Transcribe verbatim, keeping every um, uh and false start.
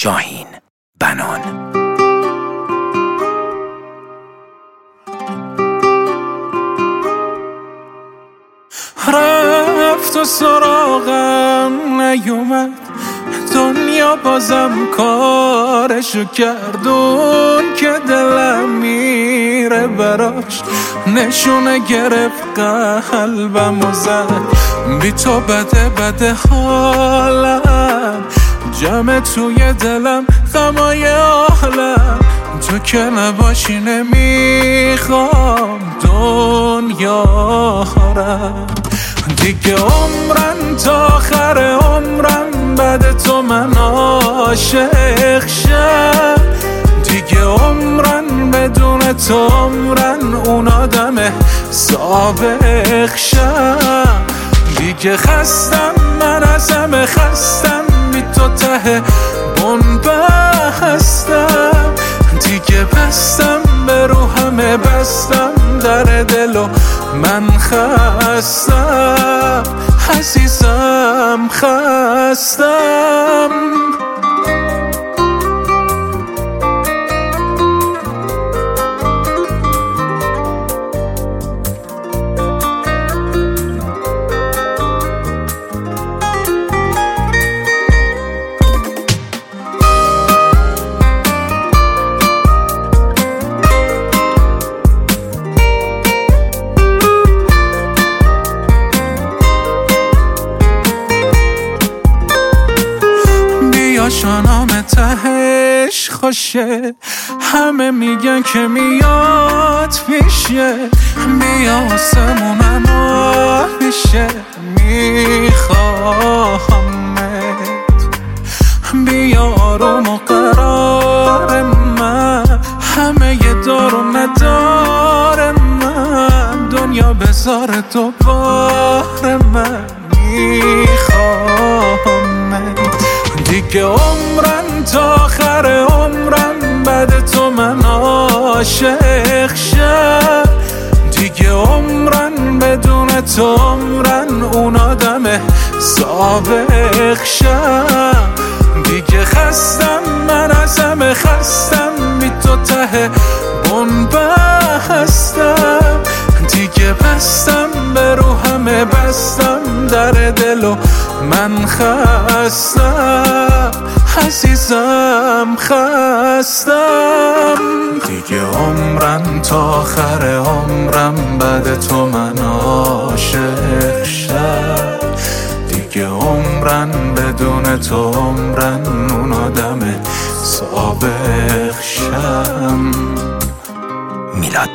شاهین بنان. رفت و سراغم نیومد، دنیا بازم کارشو کردون که دلم میره براش، نشونه گرفت قلبم و زد، بی تو بده بده حالم، جمع توی دلم غمای عالم، تو که نباشی نمیخوام دنیا رم، دیگه عمرم تا آخر عمرم بعد تو من عاشق شم، دیگه عمرم بدون تو عمرن اون آدم سابق شم، دیگه خستم من از همه خستم، بی تو ته بن بستم، دیگه بستم به رو همه بستم در دلو من خستم، عزیزم خستم. شانام تهش خوشه، همه میگن که میاد پیشه، بیا آسمونم میشه، میخواهمت، بیا آروم و قرار من، همه یه دار و ندار من، دنیا بذار دوباره من میخواهمت، دیگه عمرم تا آخر عمرم بعد تو من عاشق شم، دیگه عمرم بدون تو عمرن اون آدم سابق شم، دیگه خستم من از همه خستم، بی تو ته بن بستم، دیگه بستم به رو همه بستم در دلو من خستم، عزیزم خستم، دیگه عمرم تا آخر عمرم بعد تو من عاشق شم، دیگه عمرم بدون تو عمرن اون آدم سابق شم. میلاد